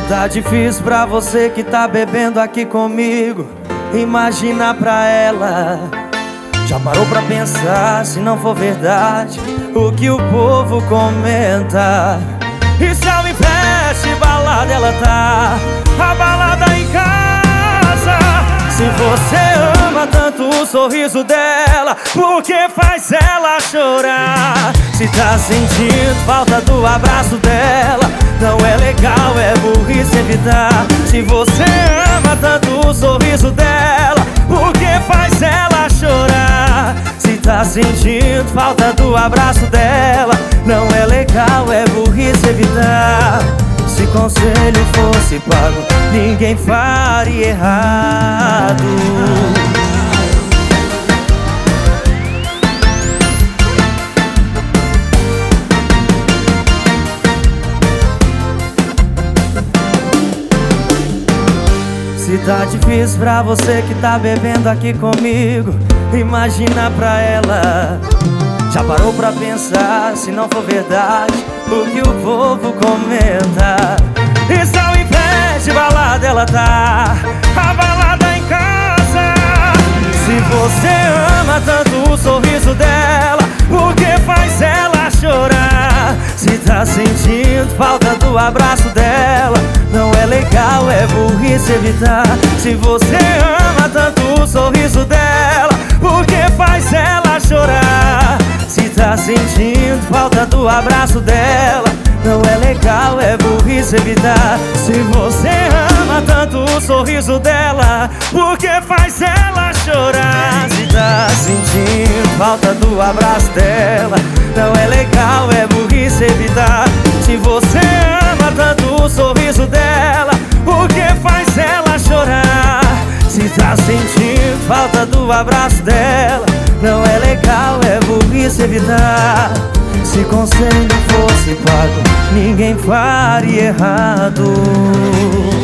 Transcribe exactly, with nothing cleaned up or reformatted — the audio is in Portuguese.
tá difícil pra você que tá bebendo aqui comigo imaginar pra ela. Já parou pra pensar se não for verdade o que o povo comenta? E se ao invés de balada ela tá a balada em casa? Se você ama tanto o sorriso dela, por que faz ela chorar? Se tá sentindo falta do abraço dela, não é legal, é burrice evitar. Se você ama tanto o sorriso dela, por que faz ela chorar? Se tá sentindo falta do abraço dela, não é legal, é burrice evitar. Se conselho fosse pago, ninguém faria errado. Se tá difícil pra você que tá bebendo aqui comigo imagina pra ela. Já parou pra pensar se não for verdade o que o povo comenta? E se ao invés de balada ela tá a balada em casa? Se você ama tanto o sorriso dela, por que faz ela chorar? Se tá sentindo falta do abraço dela, não é legal, é burrice evitar. Se você ama tanto o sorriso dela, por que faz ela chorar? Se tá sentindo falta do abraço dela, não é legal, é burrice evitar. Se você ama tanto o sorriso dela, por que faz ela chorar? Se tá sentindo falta do abraço dela, não é legal, é burrice evitar. Se você ama tanto o sorriso dela, por que faz ela chorar? Se tá sentindo falta do abraço dela, não é legal, é burrice evitar. Se conselho fosse pago, ninguém faria errado.